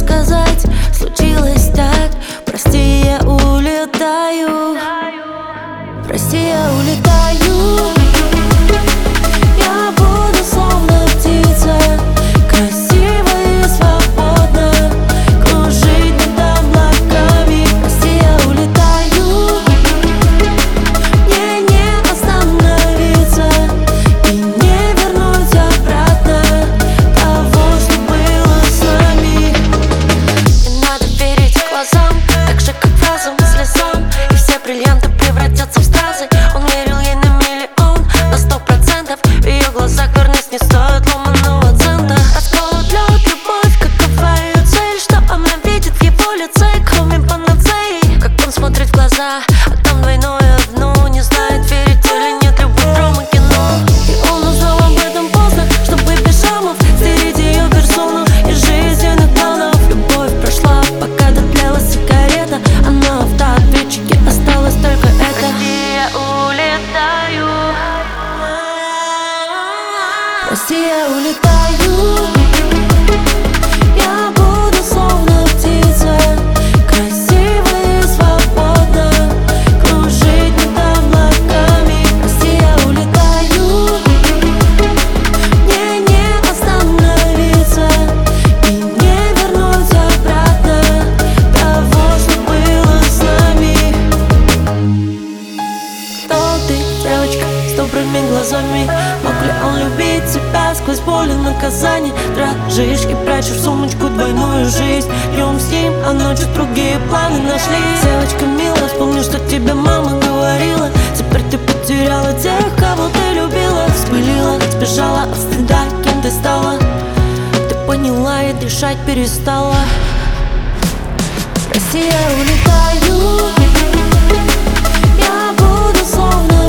сказать, случилось так. Прости, я улетаю. Прости, я улетаю. Я буду словно птица, красиво и свободно кружить над облаками. Прости, я улетаю. Мне не остановиться и не вернуть обратно того, что было с нами. Не надо верить глазам, так же как фразам, слезам, и все бриллианты превратятся в стразы. Он верил ей на миллион, на 100%. В ее глазах верность не стоит ломаного цента. Расколот лед, любовь, какова ее цель? Что она видит в его лице, кроме панацеи? Как он смотрит в глаза, а там двойное дно. Не знает, верить или нет, любовь, драма, кино. И он узнал об этом поздно, чтобы без шрамов стереть ее персону из жизненных планов. Любовь прошла, пока дотлела сигарета, а на автоответчике осталось только это. Прости, я улетаю. Прости, я улетаю. Я буду словно птица, красиво и свободно кружить над облаками. Прости, я улетаю. Мне не остановиться и не вернуть обратно того, что было с нами. Кто ты, девочка с добрыми глазами? Мог ли он любить тебя сквозь боль и наказание? Дрожишь и прячешь в сумочку двойную жизнь. Днем с ним, а ночью другие планы нашли. Девочка милая, вспомни, что тебе мама говорила. Теперь ты потеряла тех, кого ты любила. Вспылила, сбежала от стыда, кем ты стала. Ты поняла и дышать перестала. Прости, я улетаю. Я буду словно